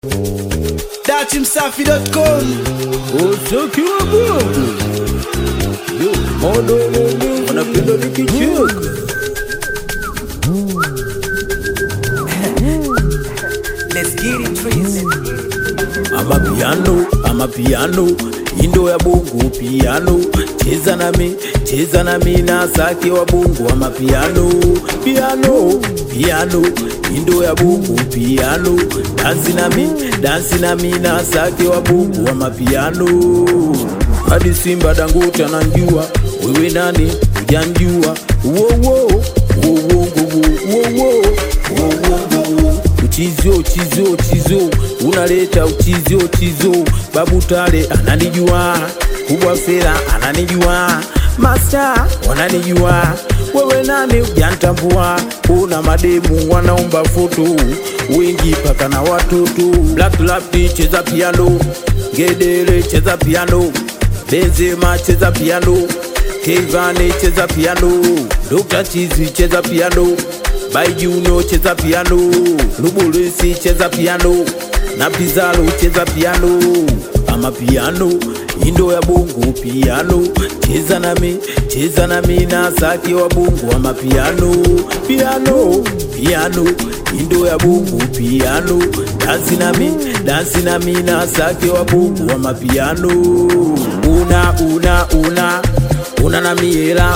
Datimsafi.com. Usoki wa Mungu yo modo lele wanapenda nikicheka. Let's get it trees. Amapiano indo ya bongo piano, cheza nami na sake wa bongo. Amapiano piano indo ya bongo piano, dansi nami na sake wa bongo. Amapiano hadi Simba Dangote ananjua, wewe nani hujanjua? Wo Uchizo unaleta uchizo. Babu Tale ananijua, Kubwa Fela ananijua, Master wananijua, wewe nani hujantambua? Kuna mademu wanaomba foto wengi paka na watoto. Black Lapti cheza piano, Ngedere cheza piano, Benzema cheza piano, Kevane cheza piano, Dr. Chizi cheza piano, Baijuno cheza piano, Lubulisi cheza piano, na Pizarro cheza piano. Amapiano indo ya bongo piano, cheza nami na sake wa bongo. Amapiano piano indo ya bongo piano, dansi nami na sake wa bongo. Amapiano una na miela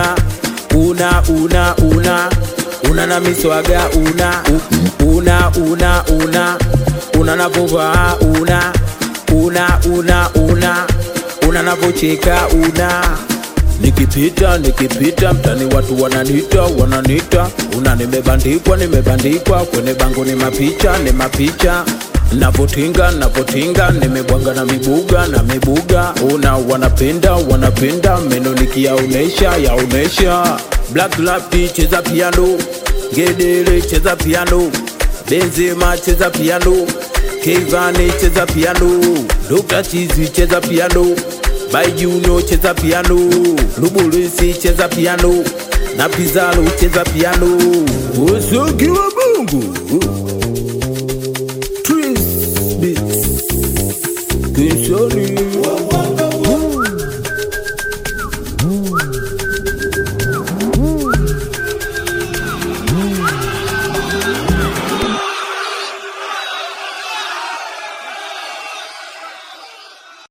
una na miswaga una na vova una na vocheka nikipita mtani watu wananita una nimebandikwa kwenye bango ni mapicha navotinga nimebwanga na mibuga una wanapenda meno yaonesha. Black Lapti cheza piano, Ngedere cheza piano, Benzema cheza piano, Kevane cheza piano, Dr. Chizi cheza piano, Baijuno cheza piano, Lubulisi cheza piano, na Pizarro cheza piano. Usoki wa Mungu